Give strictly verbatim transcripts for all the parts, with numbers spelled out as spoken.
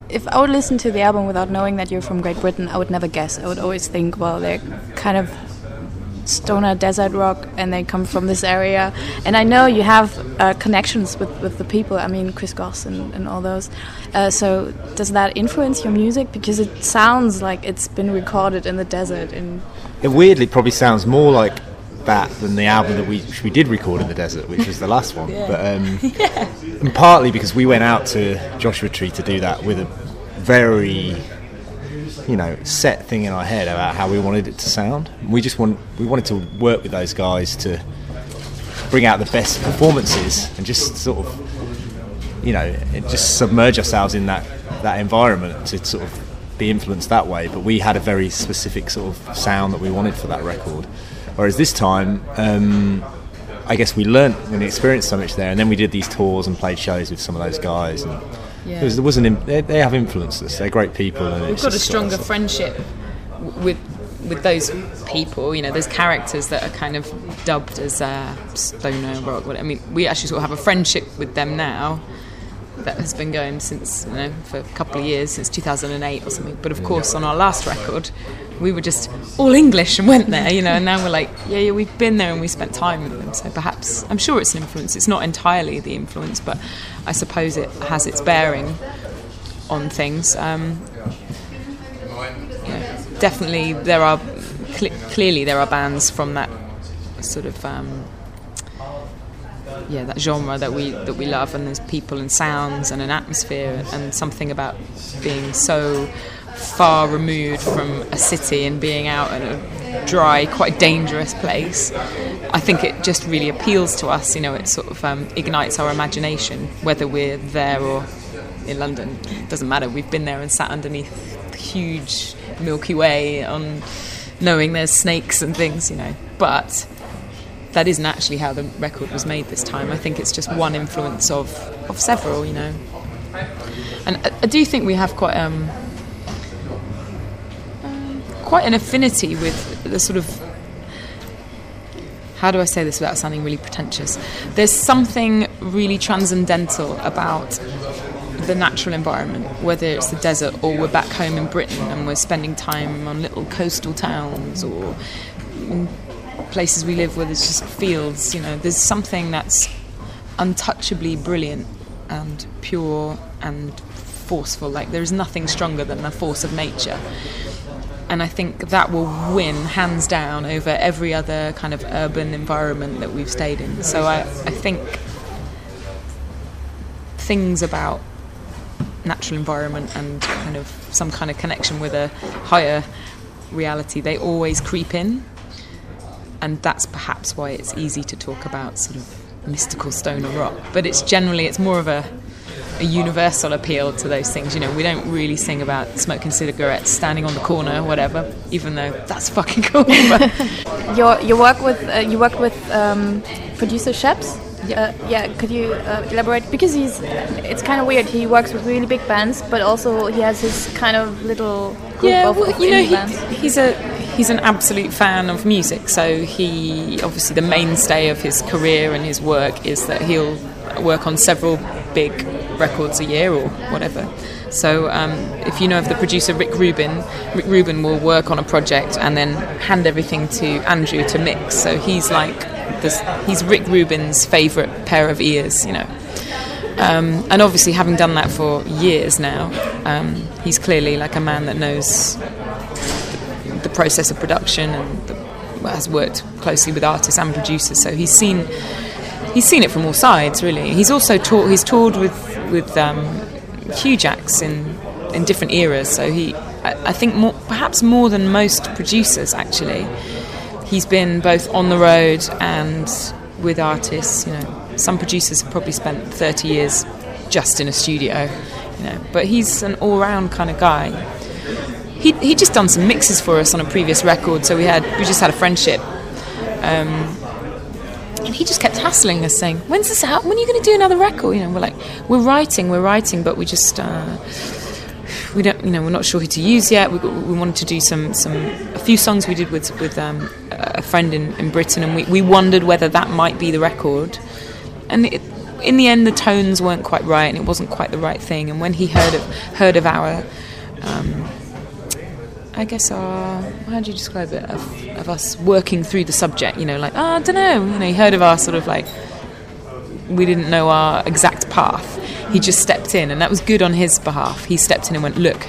if I would listen to the album without knowing that you're from Great Britain, I would never guess. I would always think, well, they're kind of stoner desert rock and they come from this area. And I know you have uh, connections with, with the people, I mean Chris Goss and, and all those. Uh, so does that influence your music? Because it sounds like it's been recorded in the desert. In It weirdly probably sounds more like that than the album that we which we did record in the desert, which was the last one. Yeah. But um, yeah. and partly because we went out to Joshua Tree to do that with a very, you know, set thing in our head about how we wanted it to sound. We just want we wanted to work with those guys to bring out the best performances and just sort of, you know, just submerge ourselves in that that environment to sort of be influenced that way. But we had a very specific sort of sound that we wanted for that record. Whereas this time, um, I guess we learnt and experienced so much there, and then we did these tours and played shows with some of those guys. And yeah. there, was, there wasn't. Im- they, they have influenced us. They're great people. And We've it's got a just stronger sort of, friendship with with those people. You know, there's characters that are kind of dubbed as uh, stoner rock. I mean, we actually sort of have a friendship with them now that has been going since, you know, for a couple of years, since two thousand eight or something. But of course, on our last record, we were just all English and went there, you know, and now we're like, yeah, yeah, we've been there and we spent time with them. So perhaps, I'm sure it's an influence. It's not entirely the influence, but I suppose it has its bearing on things. Um, yeah, definitely, there are, cl- clearly there are bands from that sort of... Um, yeah, that genre that we that we love, and there's people and sounds and an atmosphere and something about being so far removed from a city and being out in a dry, quite dangerous place. I think it just really appeals to us, you know, it sort of um, ignites our imagination, whether we're there or in London. It doesn't matter, we've been there and sat underneath the huge Milky Way on knowing there's snakes and things, you know, but that isn't actually how the record was made this time. I think it's just one influence of, of several, you know. And I, I do think we have quite um, um, quite an affinity with the sort of... How do I say this without sounding really pretentious? There's something really transcendental about the natural environment, whether it's the desert or we're back home in Britain and we're spending time on little coastal towns or... in places we live where there's just fields, you know, there's something that's untouchably brilliant and pure and forceful. Like, there's nothing stronger than the force of nature, and I think that will win hands down over every other kind of urban environment that we've stayed in. So I, I think things about natural environment and kind of some kind of connection with a higher reality, they always creep in. And that's perhaps why it's easy to talk about sort of mystical stoner rock. But it's generally, it's more of a, a universal appeal to those things. You know, we don't really sing about smoking cigarettes, standing on the corner, whatever, even though that's fucking cool. But your your work with uh, you worked with um, producer Sheps. Yeah, uh, yeah. Could you uh, elaborate? Because he's, it's kind of weird. He works with really big bands, but also he has his kind of little group yeah, of, well, of you know, indie he, bands. he's a he's an absolute fan of music. So he obviously the mainstay of his career and his work is that he'll work on several big records a year or whatever. So um, if you know of the producer Rick Rubin, Rick Rubin will work on a project and then hand everything to Andrew to mix. So he's like this, he's Rick Rubin's favourite pair of ears, you know. Um, and obviously, having done that for years now, um, he's clearly like a man that knows the, the process of production and the, well, has worked closely with artists and producers. So he's seen he's seen it from all sides, really. He's also taught. He's toured with with um, huge acts in in different eras. So he, I, I think, more, perhaps more than most producers, actually, he's been both on the road and with artists. You know. Some producers have probably spent thirty years just in a studio, you know. But he's an all-round kind of guy. He he just done some mixes for us on a previous record, so we had we just had a friendship. Um, and he just kept hassling us, saying, "When's this out? When are you going to do another record?" You know, we're like, "We're writing, we're writing, but we just uh, we don't, you know, we're not sure who to use yet. We we wanted to do some some a few songs we did with with um, a friend in, in Britain, and we we wondered whether that might be the record." And it, in the end, the tones weren't quite right, and it wasn't quite the right thing. And when he heard of heard of our, um, I guess our, how do you describe it, of, of us working through the subject, you know, like, oh, I don't know, you know, he heard of our sort of like, we didn't know our exact path. He just stepped in, and that was good on his behalf. He stepped in and went, look,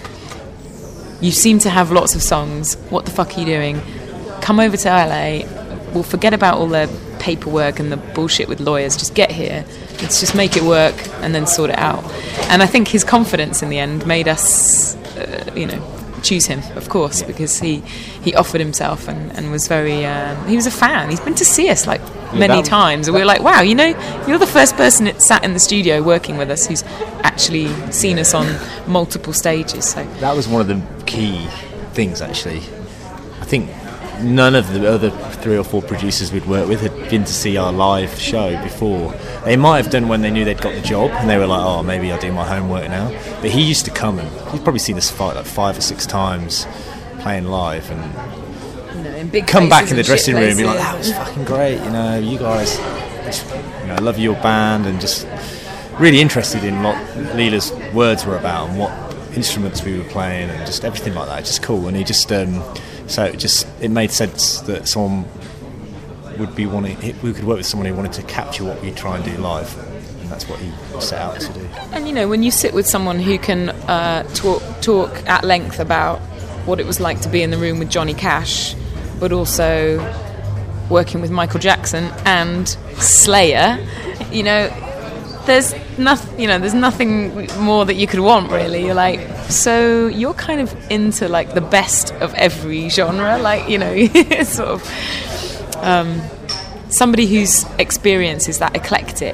you seem to have lots of songs. What the fuck are you doing? Come over to L A. We'll forget about all the paperwork and the bullshit with lawyers. Just get here. Let's just make it work and then sort it out. And I think his confidence in the end made us, uh, you know, choose him, of course, because he, he offered himself and, and was very... Um, he was a fan. He's been to see us, like, many yeah, times. And we were like, wow, you know, you're the first person that sat in the studio working with us who's actually seen us on multiple stages. So that was one of the key things, actually. I think none of the other three or four producers we'd worked with had been to see our live show before. They might have done when they knew they'd got the job, and they were like, oh, maybe I'll do my homework now. But he used to come, and he'd probably seen us fight like five or six times playing live, and you know, in big come back in the dressing room places, and be like, that was fucking great, you know, you guys, just, you know, I love your band, and just really interested in what Leela's words were about and what instruments we were playing and just everything like that. Just cool. And he just um, so it just it made sense that someone would be wanting, we could work with someone who wanted to capture what we try and do live, and that's what he set out to do. And you know, when you sit with someone who can uh, talk talk at length about what it was like to be in the room with Johnny Cash, but also working with Michael Jackson and Slayer, you know, there's nothing, you know, there's nothing more that you could want, really. You're like, so you're kind of into like the best of every genre, like, you know, sort of um, somebody whose experience is that eclectic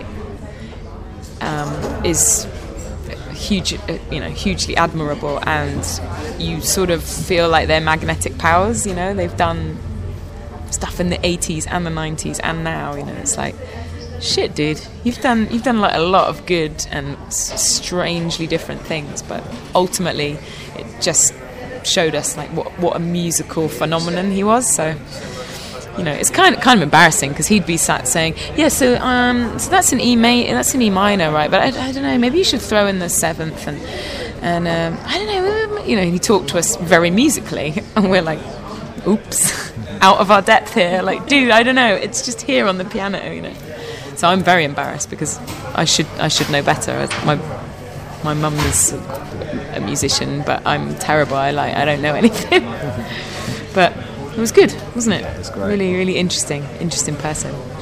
um, is huge, you know, hugely admirable, and you sort of feel like they're magnetic powers. You know, they've done stuff in the eighties and the nineties and now. You know, it's like, shit, dude, you've done you've done like a lot of good and s- strangely different things, but ultimately it just showed us like what what a musical phenomenon he was. So, you know, it's kind of kind of embarrassing because he'd be sat saying, yeah, so um, so that's an E ma- that's an E minor, right? But I, I don't know, maybe you should throw in the seventh, and and um, I don't know, you know. He talked to us very musically, and we're like, oops, out of our depth here. Like, dude, I don't know, it's just here on the piano, you know. So I'm very embarrassed because I should I should know better. My my mum is a musician, but I'm terrible. I like I don't know anything. But it was good, wasn't it? It was great. Really, really interesting, interesting person.